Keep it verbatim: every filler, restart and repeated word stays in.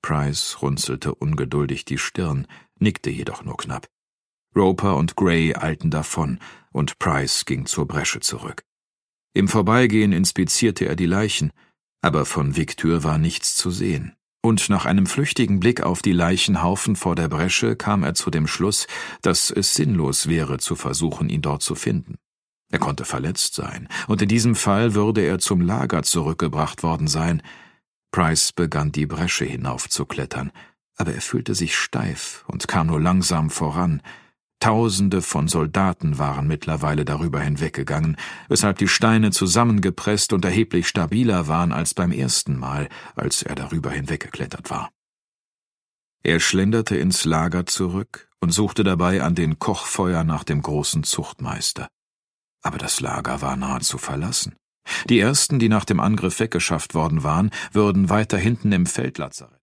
Price runzelte ungeduldig die Stirn, nickte jedoch nur knapp. Roper und Gray eilten davon, und Price ging zur Bresche zurück. Im Vorbeigehen inspizierte er die Leichen, aber von Victor war nichts zu sehen. Und nach einem flüchtigen Blick auf die Leichenhaufen vor der Bresche kam er zu dem Schluss, dass es sinnlos wäre, zu versuchen, ihn dort zu finden. Er konnte verletzt sein, und in diesem Fall würde er zum Lager zurückgebracht worden sein. Price begann die Bresche hinaufzuklettern, aber er fühlte sich steif und kam nur langsam voran. Tausende von Soldaten waren mittlerweile darüber hinweggegangen, weshalb die Steine zusammengepresst und erheblich stabiler waren als beim ersten Mal, als er darüber hinweggeklettert war. Er schlenderte ins Lager zurück und suchte dabei an den Kochfeuer nach dem großen Zuchtmeister. Aber das Lager war nahezu verlassen. Die ersten, die nach dem Angriff weggeschafft worden waren, würden weiter hinten im Feldlazarett